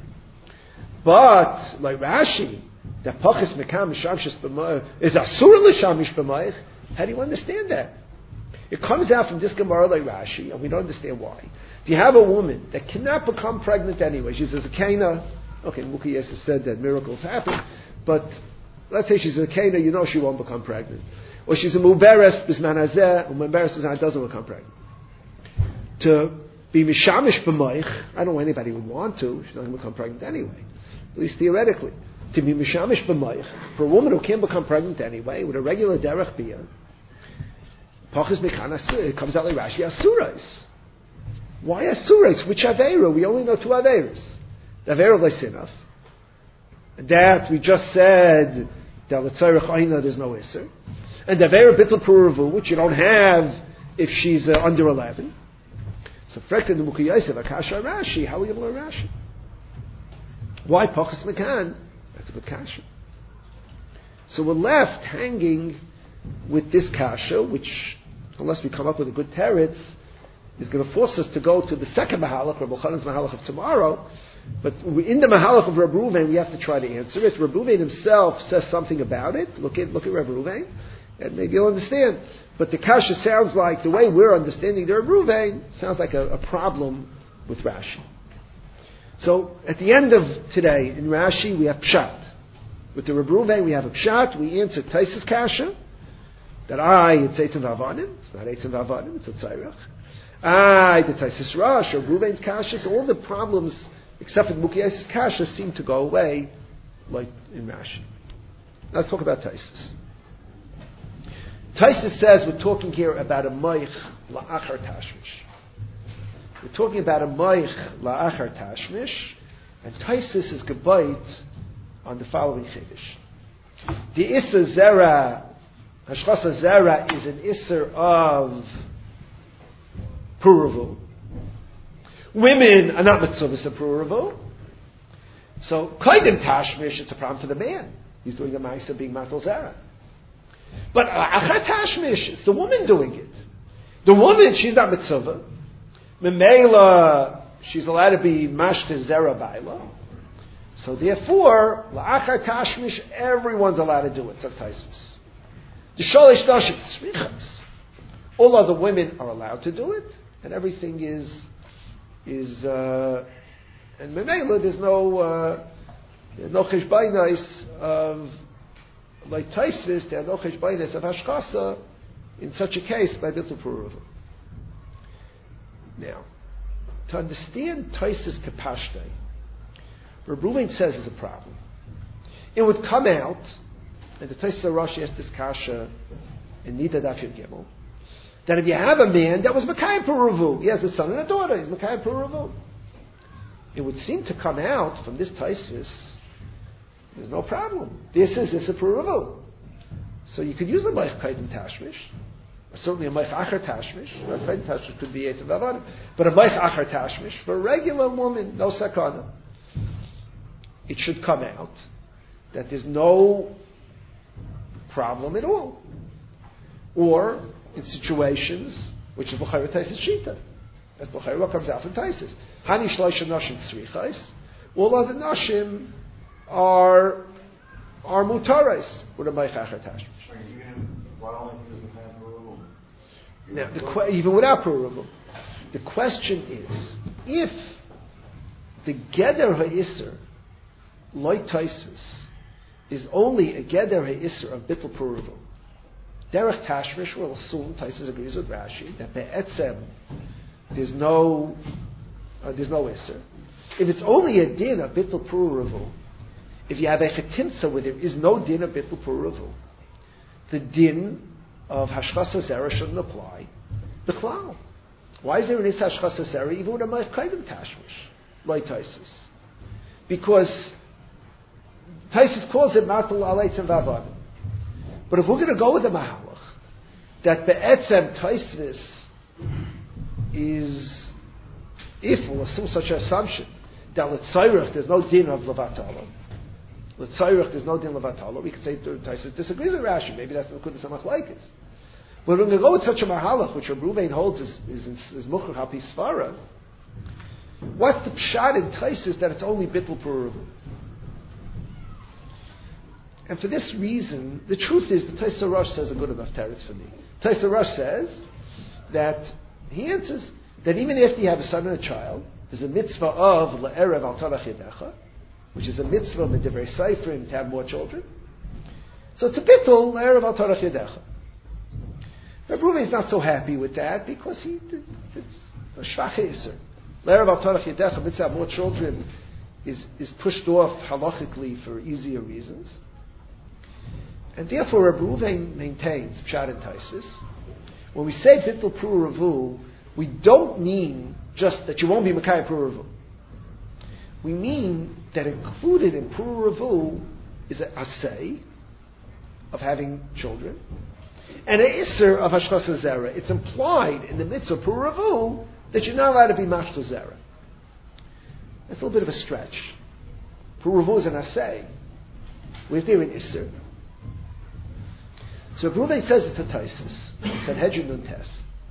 But, like Rashi, that Pachas Mekam Misham Shas B'mayich is Asur L'shamish B'mayich. How do you understand that? It comes out from this Gemara like Rashi, and we don't understand why. If you have a woman that cannot become pregnant anyway, she's a Zakena, okay, Muki Yesa said that miracles happen, but let's say she's a Zakena, you know she won't become pregnant. Or she's a Muberes Bisman Hazeh, Muberes Bisman doesn't become pregnant. To be Mishamish B'mayich, I don't know anybody would want to, she's not going to become pregnant anyway, at least theoretically. To be Mishamish B'mayich, for a woman who can't become pregnant anyway, with a regular Derech Biyah, Pachas Mekhan, it comes out like Rashi, Asurais. Why Asurais? Which Aveira? We only know two Aveiras. The Aveira of Lysinaf, that we just said, that L'tzarech Aina, there's no Isser. And the Aveira Bittul Puravu, which you don't have if she's uh, under eleven. So, Frekt in the Muki Yosef, Akasha Rashi, how are you able to learn Rashi? Why Pachas Mekan? That's a good Kasha. So we're left hanging with this Kasha, which, unless we come up with a good teretz, is going to force us to go to the second Mahalach, Reb Elchanan's Mahalach of tomorrow. But in the Mahalach of Reb Ruvain, we have to try to answer it. Reb Ruvain himself says something about it. Look at, look at Reb Ruvain, and maybe you'll understand. But the Kasha sounds like, the way we're understanding the Reb Ruvain, sounds like a, a problem with Rashi. So, at the end of today, in Rashi, we have Pshat. With the Reb Ruvain, we have a Pshat. We answer Taisus Kasha, that I, it's Eitzim Vavanim. It's not Eitzim Vavanim, it's a Tzairach. I, the Taisus Rosh, or Ruvain's Kasha. So all the problems, except for the Mukiyas Kasha, seem to go away, like in Rashi. Let's talk about Taisus. Taisus says we're talking here about a Moich La'achar Tashmish. We're talking about a Moich La'achar Tashmish, and Taisus is gebayt on the following Chiddush. The Isser Zera, Hashchasa Zera, is an Isser of Puravu. Women are not mitzvahs of Puravu. So, Kaidim Tashmish, it's a problem for the man. He's doing a Maisa being Matal Zera. But Achar Tashmish, it's the woman doing it. The woman, she's not mitzvah. Memela, she's allowed to be Mashte Zera Baila. So therefore, La'achar Tashmish, everyone's allowed to do it. So Taisus. The Shalish Nashim Tzrichas. All other women are allowed to do it, and everything is is uh, and Memela, there's no uh, no cheshbainis of like Taisvis, there are no cheshbainis of hashkasa in such a case by Bittul Puruva. Now, to understand Taisvis kapashtei, Reb Ruvain says is a problem. It would come out, and the Taisvis Rashi asked this kasha in Nida Daf Yud Gimel, that if you have a man that was Makayim Puruvu, he has a son and a daughter, he's Makayim Puruvu. It would seem to come out from this Taisvis, there's no problem. This is this a Puruvu. So you could use a Maich Kaidim Tashmish, certainly a Maich Achar Tashmish. Maich Kaidim Tashmish could be Eitz Vavadim, but a Maich Achar Tashmish for a regular woman, no sakana. It should come out that there's no problem at all. Or in situations which is B'chayra Taisis Shita. As B'chayra comes out from Taisis. Hani Shloisha Nashim Tzrichais. All other Nashim are are Mutarais with a Maich Achar Tashmish. Now, the que- even without Puruvu, the question is, if the Geder HaIsser, like Taisvis, is only a Geder HaIsser of Bittul Puruvu, Derech Tashmish will assume, Taisvis agrees with Rashi, that Be'etzem, there's no, uh, there's no Isser. If it's only a din of Bittul Puruvu, if you have a Chetimsa where there is no din of Bittul Puruvu, the din of Hashchasa Zera shouldn't apply. B'chlal. Why is there an Is Hashchasa Zera even with a Maich Kaidim Tashmish, like Taisus? Because Taisus calls it Matul Aleitzim Vavadim. But if we're going to go with the Mahalach, that Be'etzem Taisvis is, if we'll assume such an assumption, that L'tzayrach there's no din of Levatala, L'tzayrach there's no din Levatala, we could say Taisus disagrees with Rashi, maybe that's the Kudas HaMachlaikas. But we're going to go with such a Mahalach, which Reb Ruvain holds is is, is Mukhar Hapi Svara. What's the pshat in Taisus that it's only Bittul Puruvu? And for this reason, the truth is, the Taisvis Rosh says a good enough teretz for me. Taisvis Rosh says that, he answers, that even after you have a son and a child, there's a mitzvah of La'erev al Tarach Yedecha, which is a mitzvah of Divrei Seifrim to have more children. So it's a bittul La'erev al Tarach Yedecha. Reb Ruvain is not so happy with that because he, it's a shvach yisur. La'erev al Tarach Yedecha, mitzvah have more children, is, is pushed off halachically for easier reasons. And therefore, Reb Ruvain maintains Pshat and Taisus. When we say Bittul Puruvu, we don't mean just that you won't be Makayim Puruvu. We mean that included in Puruvu is an asay of having children and an isser of Hashchasa Zera. It's implied in the mitzvah Puruvu that you're not allowed to be Mashchas Zera. That's a little bit of a stretch. Puruvu is an asay. Where's there an isser? So Ruvain says it's a Taisvis. It's an Hedron Nun Tes.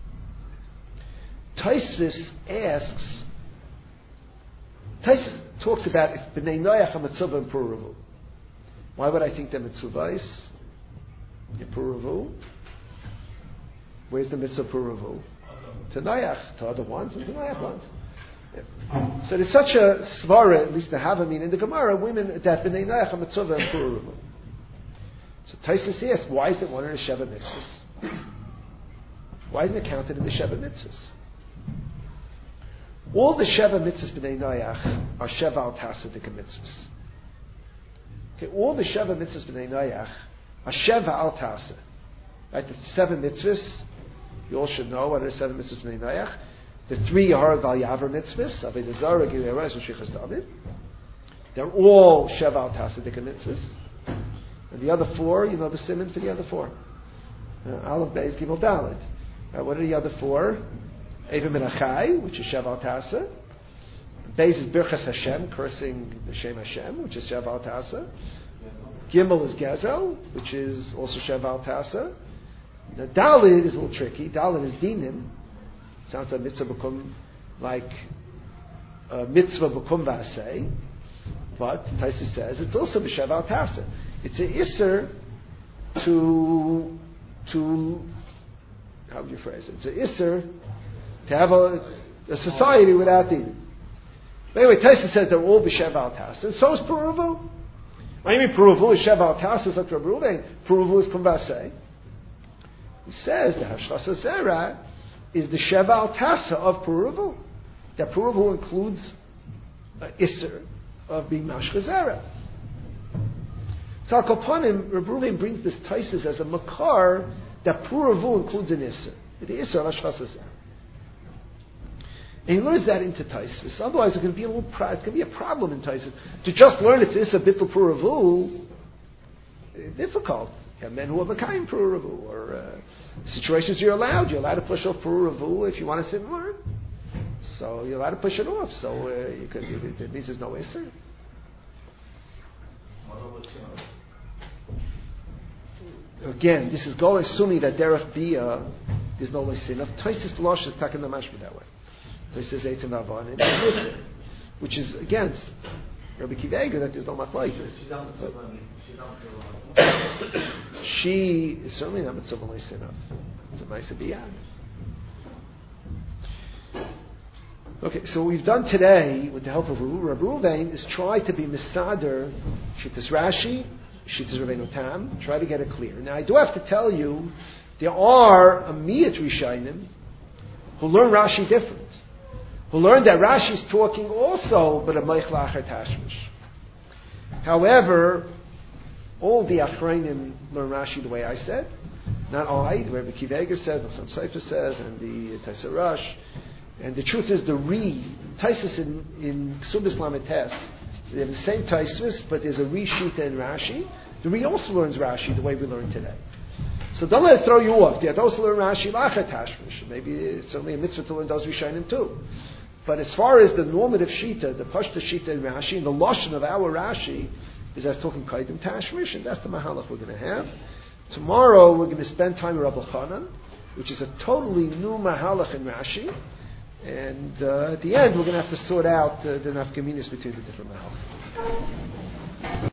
Taisvis asks, Taisvis talks about if B'nai Noach are mitzvah in Puruvu. Why would I think they're mitzvahs in Puruvu? Where's the mitzvah Puruvu? To Noach, to other ones, and to Noach ones. Yeah. So there's such a svara, at least the Havamim in the Gemara, women that B'nai Noach are mitzvah in Puruvu. So Taisus asks, why is it one in the Sheva Mitzvahs? Why isn't it counted in the Sheva Mitzvahs? All the Sheva Mitzvahs B'nai Noach are Sheva al Tasadik Mitzvahs. Okay, all the Sheva Mitzvahs B'nai Noach are Sheva al Tasa. Right, the seven Mitzvahs, you all should know what are the seven Mitzvahs B'nai Noach. The three are Val Yavar Mitzvahs, Avodah Zarah, Gilei Arayos, and Shechas David. They're all Sheva al Tasadik Mitzvahs. And the other four, you know the simon for the other four. Uh, Aleph, Beis, Gimel, Dalet. Uh, what are the other four? Eva Min Achai, which is Shev Tasa. Beis is Birchas Hashem, cursing the Shem Hashem, which is Shev Tasa. Gimel is Gezel, which is also Shev Tasa. Now Dalet is a little tricky. Dalet is Dinim. Sounds like mitzvah bekum, like uh, mitzvah bekum v'aseh. But Taisa says it's also B'Shev Tasa. It's an Isser to, to, how would you phrase it? It's an Isser to have a, a society without eating. But anyway, Taisa says they're all b'sheva al tas, and so is Peruvu. What do you mean Peruvu is sheva al tas? It's like Peruvu. Peruvu is kumbasei. He says the Hashlas Zera is the sheva al tasa of Peruvu. That Peruvu includes uh, Isser of being mashcha zera. So Al-Kopanim, Reb Reuven brings this Taisus as a makar that Peruvu includes an Isser. The Isser al Hashlas Zera. And he learns that into Taisus. Otherwise, it's going to be a little. Pro- it's going to be a problem in Taisus to just learn it's Isser bittul Peruvu. Difficult. You have men who are Makayim Peruvu, or uh, situations you're allowed. You're allowed to push off Peruvu if you want to sit and learn. So you're allowed to push it off. So uh, you could, you, it means there's no Isser. Again, this is going assuming that derech bia there's no Isser. Now, Taisus Losh is taking the mashma that way. Taisus Eitzim Avon and Isser, which is against Rabbi Kiva that there's no machlokes. She is certainly not mitzvah enough. It's a nice biyad. Okay, so what we've done today, with the help of Rabbi Reuven, is try to be misader Shittas Rashi, Shittas Rabbeinu Tam, try to get it clear. Now, I do have to tell you, there are a miyat Rishayim who learn Rashi different, who learn that Rashi is talking also, but a Meich Lachar Tashmish. However, all the Achrayim learn Rashi the way I said. Not I, the Rabbi Kiva says, the Sam Seifer says, and the Taisa Rosh. And the truth is, the Re, Taisus in, in Ksubis Lametes, they have the same Taisus, but there's a Re Shita in Rashi. The Re also learns Rashi the way we learn today. So don't let it throw you off. They also learn Rashi Lachar Tashmish. Maybe it's only a mitzvah to learn those Rishonim too. But as far as the normative Shita, the Pashta Shita in Rashi, and the Lashon of our Rashi, is as talking Kaidim Tashmish, and that's the Mahalach we're going to have. Tomorrow we're going to spend time with Rabbi Chanan, which is a totally new Mahalach in Rashi. And uh, at the end, we're going to have to sort out uh, the nafkaminas between the different Mahalach.